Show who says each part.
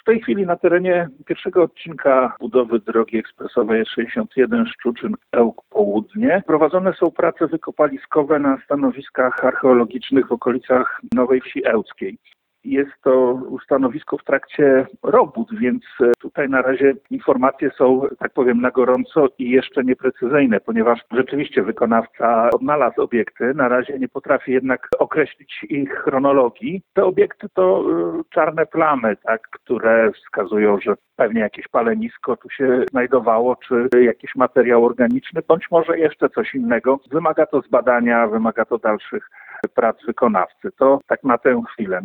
Speaker 1: W tej chwili na terenie pierwszego odcinka budowy drogi ekspresowej 61 Szczuczyn-Ełk Południe prowadzone są prace wykopaliskowe na stanowiskach archeologicznych w okolicach Nowej Wsi Ełckiej. Jest to stanowisko w trakcie robót, więc tutaj na razie informacje są, tak powiem, na gorąco i jeszcze nieprecyzyjne, ponieważ rzeczywiście wykonawca odnalazł obiekty, na razie nie potrafi jednak określić ich chronologii. Te obiekty to czarne plamy, tak, które wskazują, że pewnie jakieś palenisko tu się znajdowało, czy jakiś materiał organiczny, bądź może jeszcze coś innego. Wymaga to zbadania, wymaga to dalszych prac wykonawcy. To tak na tę chwilę.